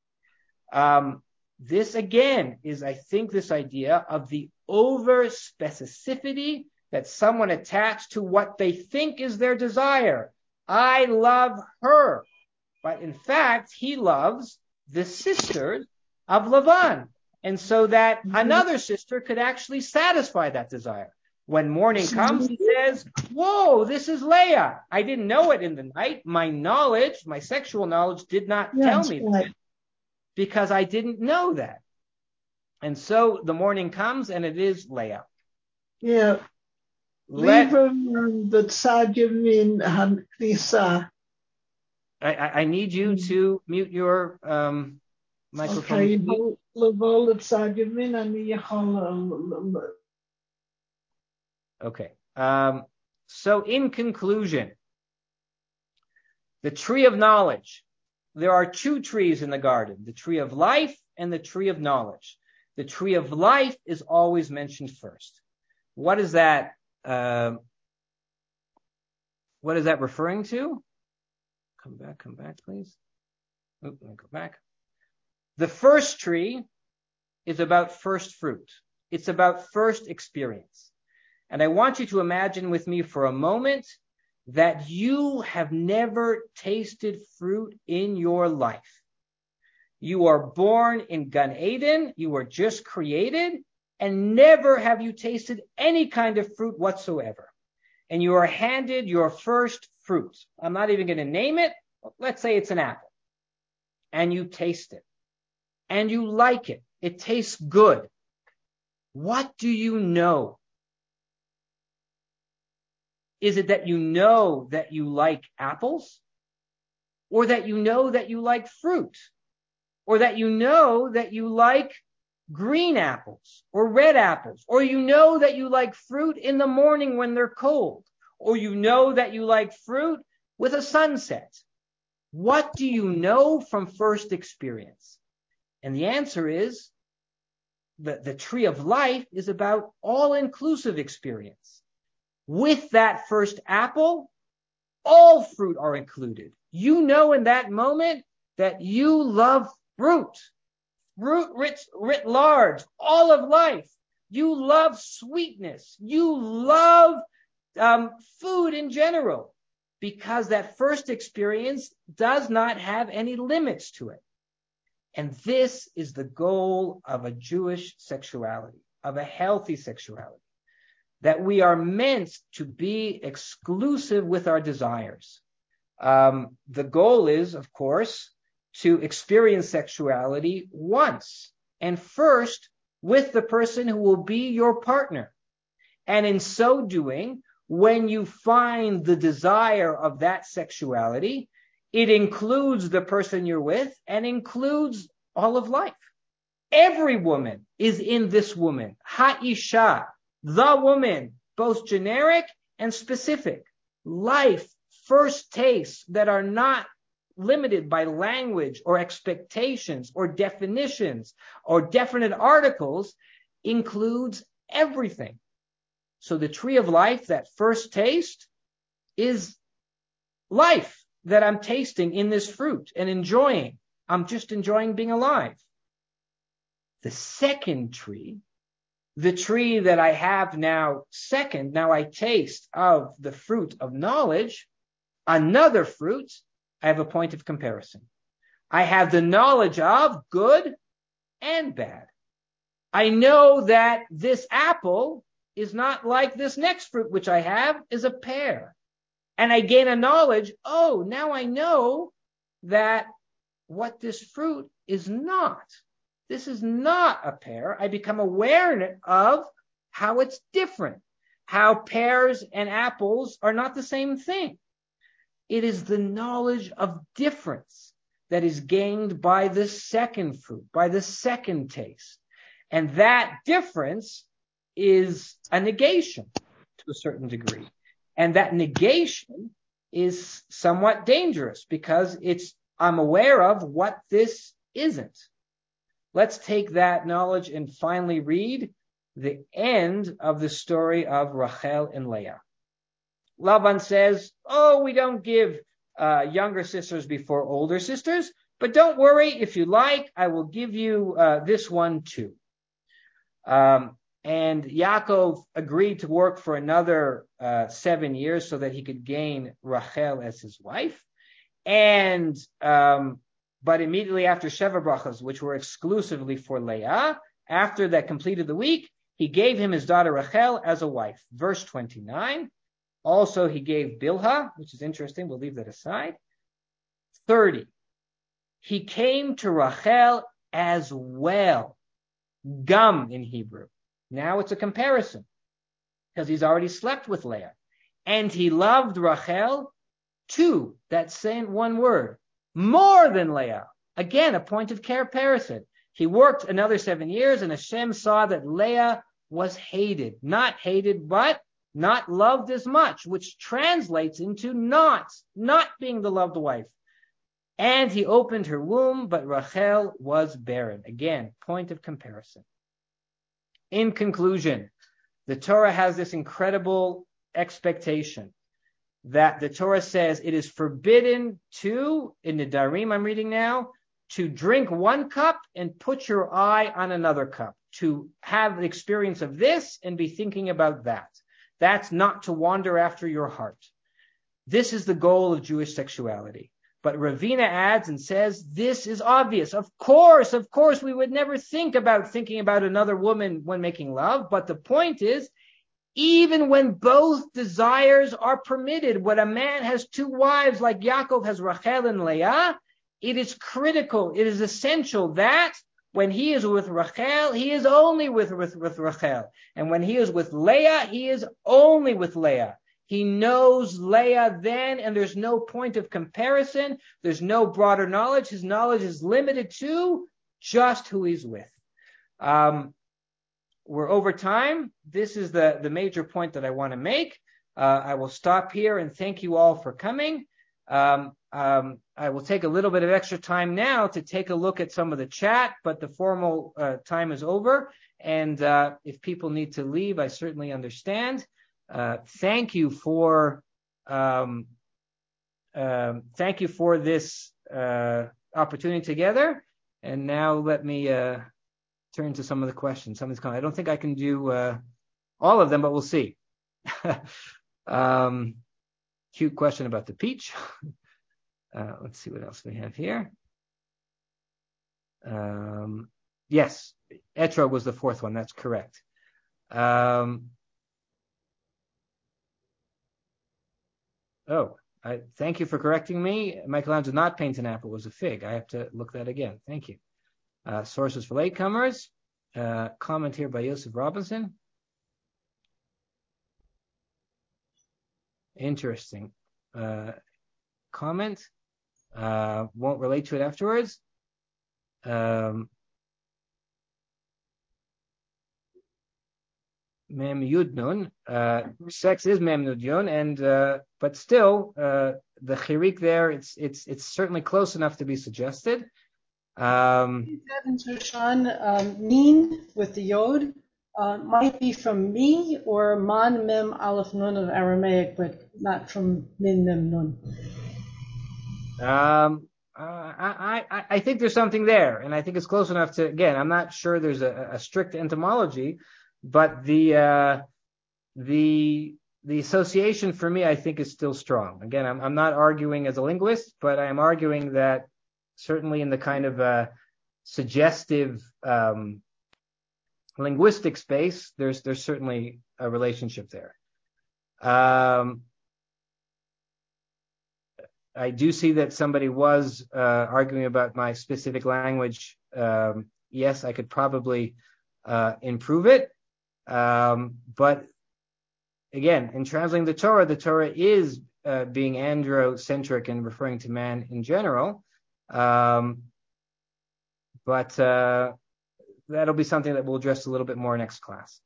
This again is, I think, this idea of the over specificity that someone attached to what they think is their desire. I love her. But in fact, he loves the sisters of Lavan. And so that another sister could actually satisfy that desire. When morning comes, he says, whoa, this is Leah. I didn't know it in the night. My knowledge, my sexual knowledge did not tell me that, because I didn't know that. And so the morning comes and it is Leah. Yeah. I need you to mute your microphone. Okay. So in conclusion, the tree of knowledge. There are 2 trees in the garden, the tree of life and the tree of knowledge. The tree of life is always mentioned first. What is that? What is that referring to? Come back, please. Let me go back. The first tree is about first fruit. It's about first experience. And I want you to imagine with me for a moment that you have never tasted fruit in your life. You are born in Gan Eden, you were just created, and never have you tasted any kind of fruit whatsoever. And you are handed your first fruit. I'm not even going to name it. Let's say it's an apple. And you taste it. And you like it. It tastes good. What do you know? Is it that you know that you like apples? Or that you know that you like fruit? Or that you know that you like green apples or red apples? Or you know that you like fruit in the morning when they're cold? Or you know that you like fruit with a sunset? What do you know from first experience? And the answer is the tree of life is about all-inclusive experience. With that first apple, all fruit are included. You know in that moment that you love fruit writ large, all of life. You love sweetness. You love food in general, because that first experience does not have any limits to it. And this is the goal of a Jewish sexuality, of a healthy sexuality. That we are meant to be exclusive with our desires. The goal is, of course, to experience sexuality once and first with the person who will be your partner. And in so doing, when you find the desire of that sexuality, it includes the person you're with and includes all of life. Every woman is in this woman, Ha'isha. The woman, both generic and specific. Life, first tastes that are not limited by language or expectations or definitions or definite articles, includes everything. So the tree of life, that first taste, is life that I'm tasting in this fruit and enjoying. I'm just enjoying being alive. The second tree, the tree that I have now second, now I taste of the fruit of knowledge, another fruit, I have a point of comparison. I have the knowledge of good and bad. I know that this apple is not like this next fruit, which I have is a pear. And I gain a knowledge, oh, now I know that what this fruit is not. This is not a pear. I become aware of how it's different, how pears and apples are not the same thing. It is the knowledge of difference that is gained by the second fruit, by the second taste. And that difference is a negation to a certain degree. And that negation is somewhat dangerous because I'm aware of what this isn't. Let's take that knowledge and finally read the end of the story of Rachel and Leah. Laban says, oh, we don't give younger sisters before older sisters, but don't worry, if you like, I will give you this one too. And Yaakov agreed to work for another 7 years so that he could gain Rachel as his wife. And but immediately after Sheva Brachas, which were exclusively for Leah, after that completed the week, he gave him his daughter Rachel as a wife. Verse 29. Also, he gave Bilhah, which is interesting. We'll leave that aside. 30. He came to Rachel as well. Gum in Hebrew. Now it's a comparison because he's already slept with Leah. And he loved Rachel too, that same one word, more than Leah. Again, a point of comparison. He worked another 7 years and Hashem saw that Leah was hated. Not hated, but not loved as much, which translates into not being the loved wife. And he opened her womb, but Rachel was barren. Again, point of comparison. In conclusion, the Torah has this incredible expectation that the Torah says it is forbidden to, in the Nedarim I'm reading now, to drink one cup and put your eye on another cup, to have the experience of this and be thinking about that. That's not to wander after your heart. This is the goal of Jewish sexuality. But Ravina adds and says, this is obvious. Of course, we would never thinking about another woman when making love. But the point is, even when both desires are permitted, when a man has two wives like Yaakov has Rachel and Leah, it is critical, it is essential that when he is with Rachel, he is only with Rachel. And when he is with Leah, he is only with Leah. He knows Leah then, and there's no point of comparison. There's no broader knowledge. His knowledge is limited to just who he's with. We're over time. This is the major point that I want to make. I will stop here and thank you all for coming. I will take a little bit of extra time now to take a look at some of the chat, but the formal time is over. And if people need to leave, I certainly understand. Thank you for this opportunity together. And now let me turn to some of the questions. I don't think I can do all of them, but we'll see. Cute question about the peach. Let's see what else we have here. Yes, etrog was the fourth one. That's correct. Thank you for correcting me. Michelangelo did not paint an apple. It was a fig. I have to look that again. Thank you. Sources for latecomers. Comment here by Joseph Robinson. Interesting. Comment. Won't relate to it afterwards. Mem Yud Nun. Sex is Mem Yud Nun, and but still, the chirik there, it's certainly close enough to be suggested. Shoshan, Min with the Yod might be from me or Man Mem Aleph Nun of Aramaic, but not from Min Mem Nun. I think there's something there, and I think it's close enough to. Again, I'm not sure there's a strict etymology, but the association for me, I think, is still strong. Again, I'm not arguing as a linguist, but I am arguing that certainly in the kind of suggestive linguistic space, there's certainly a relationship there. I do see that somebody was arguing about my specific language. Yes, I could probably improve it. But again, in translating the Torah is being androcentric and referring to man in general. But that'll be something that we'll address a little bit more next class.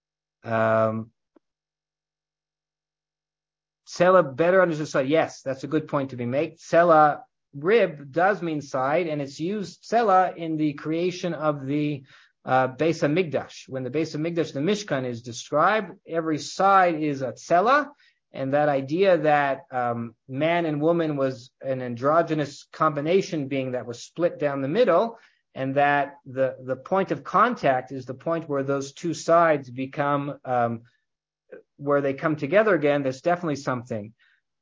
Sela better understood side. Yes, that's a good point to be made. Sela rib does mean side, and it's used Sela in the creation of the Beis Hamikdash. When the Beis Hamikdash, the Mishkan, is described, every side is a Sela, and that idea that man and woman was an androgynous combination being that was split down the middle, and that the point of contact is the point where those two sides become where they come together again. There's definitely something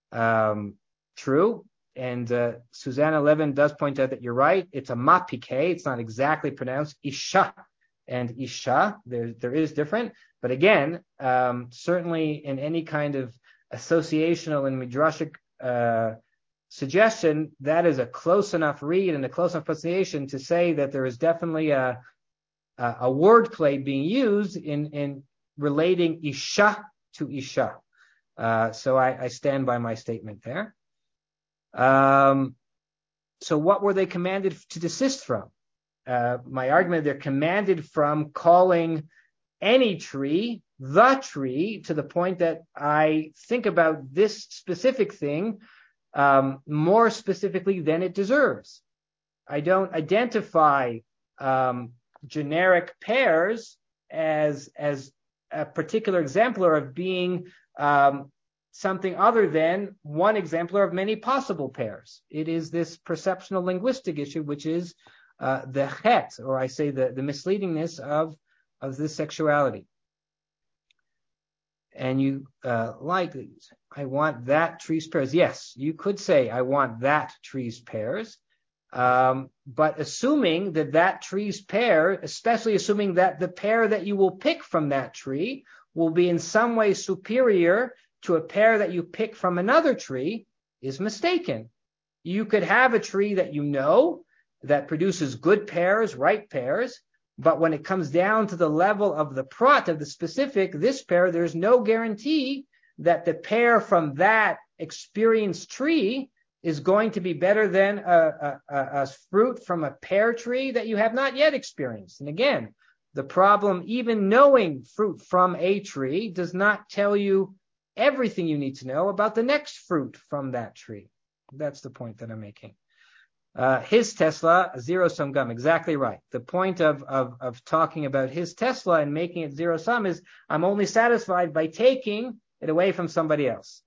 true. And Susanna Levin does point out that you're right. It's a mapike. It's not exactly pronounced Isha. And Isha, there is different. But again, certainly in any kind of associational and midrashic suggestion, that is a close enough read and a close enough pronunciation to say that there is definitely a wordplay being used in relating Isha to Isha. So I stand by my statement there. So what were they commanded to desist from? My argument, they're commanded from calling any tree the tree, to the point that I think about this specific thing more specifically than it deserves. I don't identify generic pears as a particular exemplar of being something other than one exemplar of many possible pairs. It is this perceptional linguistic issue, which is the het, or I say the misleadingness of this sexuality. And you like these. I want that tree's pairs. Yes, you could say I want that tree's pairs. But assuming that tree's pair, especially assuming that the pair that you will pick from that tree will be in some way superior to a pair that you pick from another tree, is mistaken. You could have a tree that you know that produces good pairs, right pairs, but when it comes down to the level of the prat, of the specific, this pair, there's no guarantee that the pair from that experienced tree is going to be better than a fruit from a pear tree that you have not yet experienced. And again, the problem, even knowing fruit from a tree, does not tell you everything you need to know about the next fruit from that tree. That's the point that I'm making. His Tesla, zero-sum gum, exactly right. The point of talking about his Tesla and making it zero-sum is I'm only satisfied by taking it away from somebody else.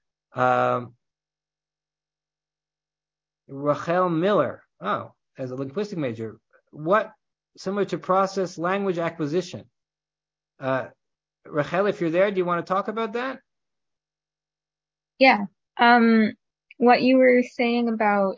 Rachel Miller, as a linguistic major, what similar to process language acquisition? Rachel, if you're there, do you want to talk about that? Yeah. What you were saying about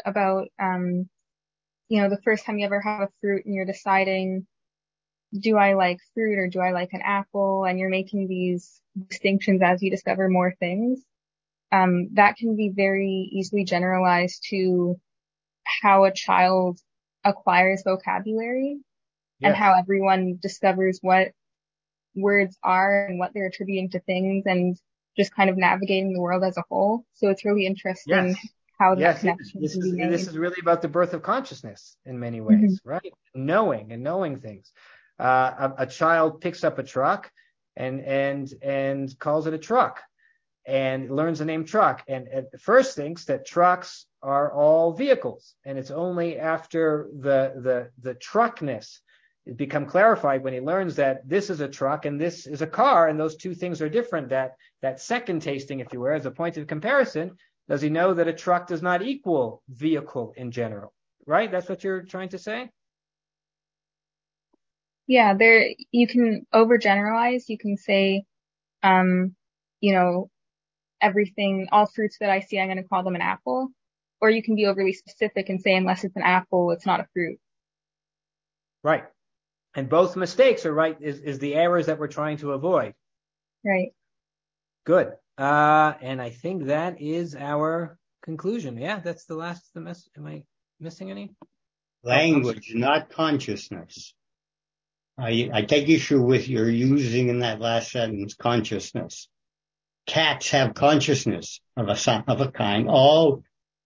the first time you ever have a fruit and you're deciding, do I like fruit or do I like an apple? And you're making these distinctions as you discover more things. That can be very easily generalized to how a child acquires vocabulary and how everyone discovers what words are and what they're attributing to things and just kind of navigating the world as a whole. So it's really interesting how that connection can be made. This is really about the birth of consciousness in many ways, right? Knowing things. A child picks up a truck and calls it a truck and learns the name truck, and at first thinks that trucks are all vehicles, and it's only after the truckness it become clarified when he learns that this is a truck and this is a car, and those two things are different. That second tasting, if you will, as a point of comparison, does he know that a truck does not equal vehicle in general? Right? That's what you're trying to say? Yeah, you can overgeneralize. You can say, everything, all fruits that I see, I'm going to call them an apple. Or you can be overly specific and say, unless it's an apple, it's not a fruit. Right. And both mistakes are right, is the errors that we're trying to avoid. Right. Good. And I think that is our conclusion. Yeah, that's the last of the mess. Am I missing any? Language, not consciousness. I take issue with your using in that last sentence consciousness. Cats have consciousness of a kind. All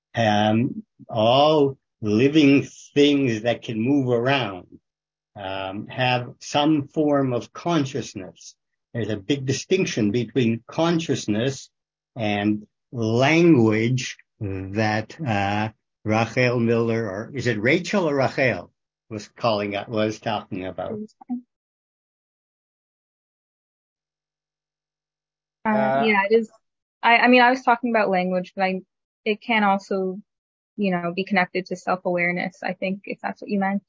living things that can move around have some form of consciousness. There's a big distinction between consciousness and language that Rachel Miller, or is it Rachel or Rachel, was talking about. Yeah, it is. I mean, I was talking about language, but it can also, be connected to self-awareness, I think, if that's what you meant.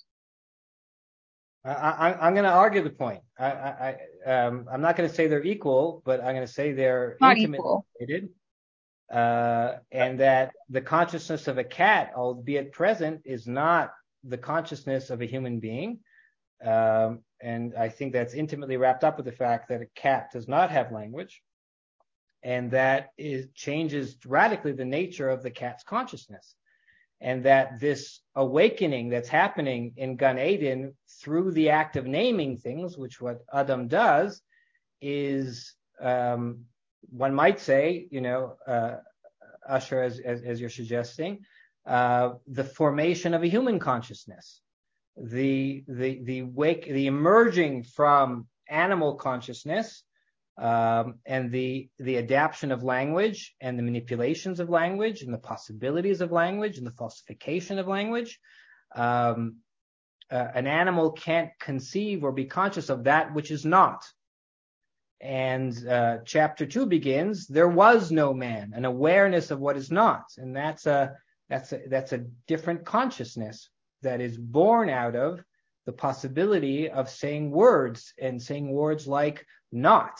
I'm going to argue the point. I'm not going to say they're equal, but I'm going to say they're Not intimately equal. related. And that the consciousness of a cat, albeit present, is not the consciousness of a human being. And I think that's intimately wrapped up with the fact that a cat does not have language, and that changes radically the nature of the cat's consciousness. And that this awakening that's happening in Gan Eden through the act of naming things, which what Adam does, is, one might say, Usher, as you're suggesting, the formation of a human consciousness, the emerging from animal consciousness, and the adaptation of language and the manipulations of language and the possibilities of language and the falsification of language. An animal can't conceive or be conscious of that which is not. And chapter 2 begins, there was no man, an awareness of what is not. And that's a different consciousness that is born out of the possibility of saying words, and saying words like not.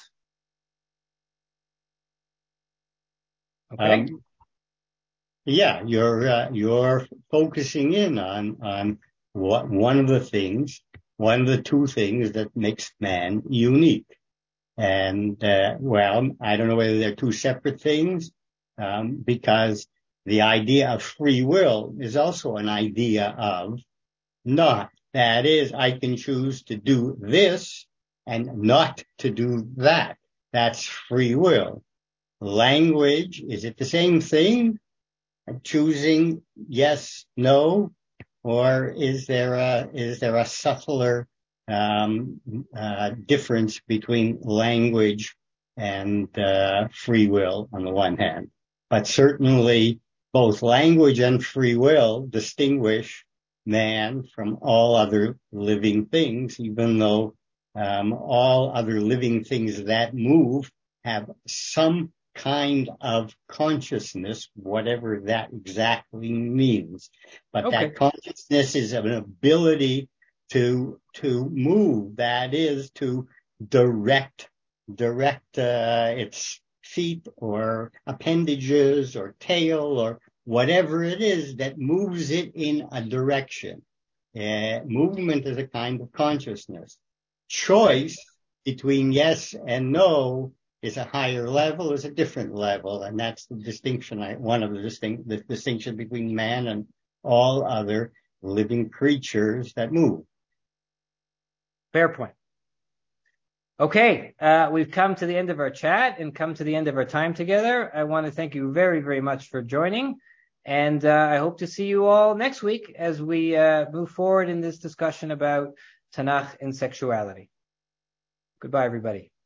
Okay. Yeah, you're focusing in on one of the two things that makes man unique. And I don't know whether they're two separate things, because the idea of free will is also an idea of not. That is, I can choose to do this and not to do that. That's free will. Language, is it the same thing? Choosing yes, no, or is there a subtler difference between language and free will on the one hand? But certainly both language and free will distinguish man from all other living things, even though all other living things that move have some kind of consciousness, whatever that exactly means. But Okay. That consciousness is an ability to move, that is, to direct its feet or appendages or tail or whatever it is that moves it in a direction. Movement is a kind of consciousness. Choice between yes and no is a higher level, is a different level, and that's the distinction. One of the distinction between man and all other living creatures that move. Fair point. Okay, we've come to the end of our chat and come to the end of our time together. I want to thank you very, very much for joining, and I hope to see you all next week as we move forward in this discussion about Tanakh and sexuality. Goodbye, everybody.